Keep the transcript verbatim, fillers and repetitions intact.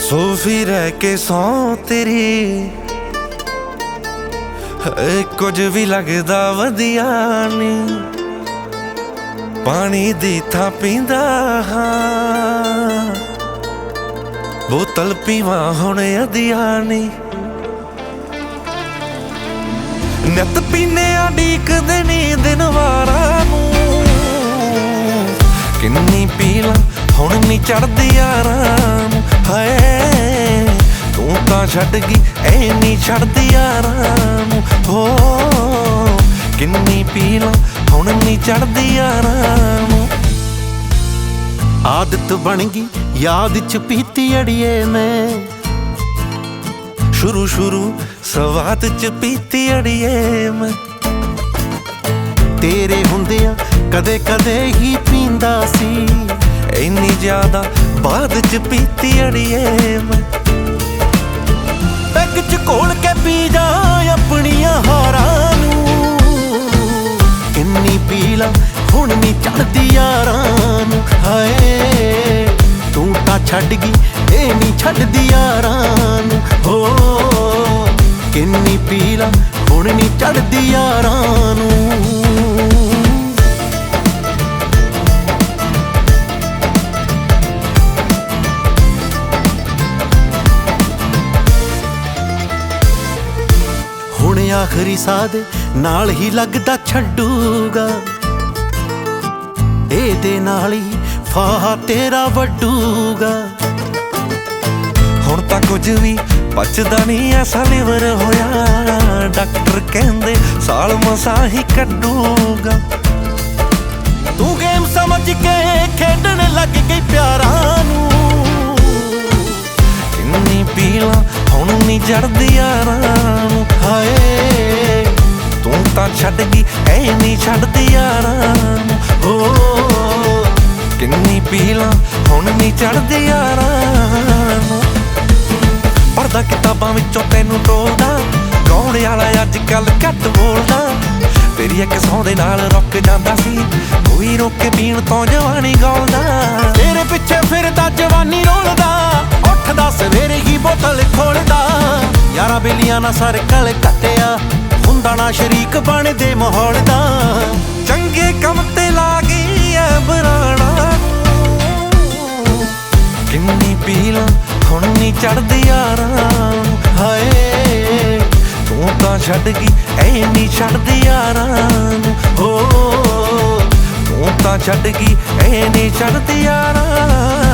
ਸੋਫੀ ਰਹਿ ਕੇ ਸੌ ਤੇਰੀ ਕੁਝ ਵੀ ਲੱਗਦਾ ਵਧੀਆ ਨਹੀਂ। ਪਾਣੀ ਦੀ ਥਾਂ ਪੀਂਦਾ ਹਾਂ, ਬੋਤਲ ਪੀਵਾਂ ਹੁਣ ਅਧਿਆ ਨਹੀਂ। ਨਿੱਤ ਪੀਨੇ ਆ ਡੀਕਦੇ ਨੀ ਦਿਨ ਵਾਰਾਂ ਨੂੰ, ਕਿੰਨੀ ਪੀ ਲਾਂ ਹੁਣ ਨੀ ਚੜਦੀ ਯਾਰਾਂ ਨੂੰ। ਹਾਏ ਤੂੰ ਤਾਂ ਛੱਡ ਗਈ ਐ ਨੀ ਛੱਡਦੀ ਯਾਰਾਂ ਨੂੰ। ਹੋ ਕਿੰਨੀ ਪੀ ਲਾਂ ਹੁਣ ਨੀ ਚੜਦੀ ਯਾਰਾਂ ਨੂੰ। ਆਦਤ ਬਣ ਗਈ ਯਾਦ ਚ ਪੀਤੀ ਅੜੀਏ ਮੈਂ, ਸ਼ੁਰੂ ਸ਼ੁਰੂ ਸਵਾਦ ਚ ਪੀਤੀ ਅੜੀਏ ਮੈਂ। ਤੇਰੇ ਹੁੰਦਿਆਂ ਕਦੇ ਕਦੇ ਹੀ ਪੀਂਦਾ ਸੀ, ਇੰਨੀ ਜ਼ਿਆਦਾ ਬਾਅਦ ਚ ਪੀਤੀ ਅੜੀਏ ਮੈਂ। ਪੈਗ ਚ ਘੋਲ ਕੇ ਪੀ ਜਾ ਆਪਣੀਆਂ ਹਾਰਾਂ ਨੂੰ, ਕਿੰਨੀ ਪੀ ਲਾਂ ਹੁਣ ਨੀ ਚੜਦੀ ਯਾਰਾਂ ਨੂੰ। ਹਾਏ ਤੂੰ ਤਾਂ ਛੱਡ ਗਈ ਇਹ ਨੀ ਛੱਡਦੀ ਯਾਰਾਂ ਨੂੰ। ਹੋ ਕਿੰਨੀ ਪੀ ਲਾਂ ਹੁਣ ਨੀ ਚੜਦੀ ਯਾਰਾਂ ਨੂੰ। ਹੁਣ ਆਖਰੀ ਸਾਹ ਦੇ ਨਾਲ ਹੀ ਲੱਗਦਾ ਛੱਡੂਗਾ, ਇਹਦੇ ਨਾਲ ਹੀ ਫਾਹਾ ਤੇਰਾ ਵੱਡੂਗਾ। ਹੁਣ ਤਾਂ ਕੁਝ ਵੀ ਬਚਦਾ ਨਹੀਂ ਐਸਾ ਲਿਵਰ ਹੋਇਆ, ਡਾਕਟਰ ਕਹਿੰਦੇ ਸਾਲ ਮਸਾਂ ਹੀ ਕੱਢੂਗਾ। ਤੂੰ ਗੇਮ ਸਮਝ ਕੇ ਖੇਡਣ ਲੱਗ ਗਈ ਪਿਆਰਾਂ ਨੂੰ, ਕਿੰਨੀ ਪੀ ਲਾਂ ਹੁਣ ਨੀ ਚੜਦੀ ਯਾਰਾਂ ਨੂੰ। ਹਾਏ ਤੂੰ ਤਾਂ ਛੱਡ ਗਈ ਐ ਨੀ ਛੱਡਦੀ ਯਾਰਾਂ ਨੂੰ। ਹੋ ਕਿੰਨੀ ਪੀ ਲਾਂ ਹੁਣ ਨੀ ਚੜਦੀ ਯਾਰਾਂ ਨੂੰ। ਪੜ੍ਹਦਾ ਕਿਤਾਬਾਂ ਵਿੱਚੋਂ ਤੈਨੂੰ ਟੋਲਦਾ, ਗਾਉਣ ਵਾਲਾ ਅੱਜ ਕੱਲ ਘੱਟ ਬੋਲਦਾ। ਤੇਰੀ ਇੱਕ ਸੌ ਦੇ ਨਾਲ ਰੁੱਕ ਜਾਂਦਾ ਸੀ, ਕੋਈ ਰੋਕ ਕੇ ਪੀਣ ਤੋਂ ਜਵਾਨੀ ਗਾਉਂਦਾ। ਤੇਰੇ ਪਿੱਛੇ ਫਿਰਦਾ ਜਵਾਨੀ ਰੋਲਦਾ, ਉੱਠਦਾ ਸਵੇਰੇ ਹੀ ਬੋਤਲ ਖੋਲਦਾ। ਯਾਰਾਂ ਬੇਲੀਆਂ ਨਾਲ ਸਰਕਲ ਕੱਟਿਆ, ਹੁੰਦਾ ਨਾ ਸ਼ਰੀਕ ਬਣਦੇ ਮਾਹੌਲ ਦਾ। ਚੰਗੇ ਕੰਮ ਤੇ ਲਾ ਗਈ ਐ ਬਰਾਣਾ, ਕਿੰਨੀ ਪੀ ਲਾਂ ਹੁਣ ਨੀ ਚੜਦੀ ਯਾਰਾਂ ਨੂੰ। ਹਾਏ ਤੂੰ ਤਾਂ ਛੱਡ ਗਈ ਐ ਨੀ ਛੱਡਦੀ ਯਾਰਾਂ ਨੂੰ। ਹੋ ਤੂੰ ਤਾਂ ਛੱਡ ਗਈ ਐ ਨੀ ਛੱਡਦੀ ਯਾਰਾਂ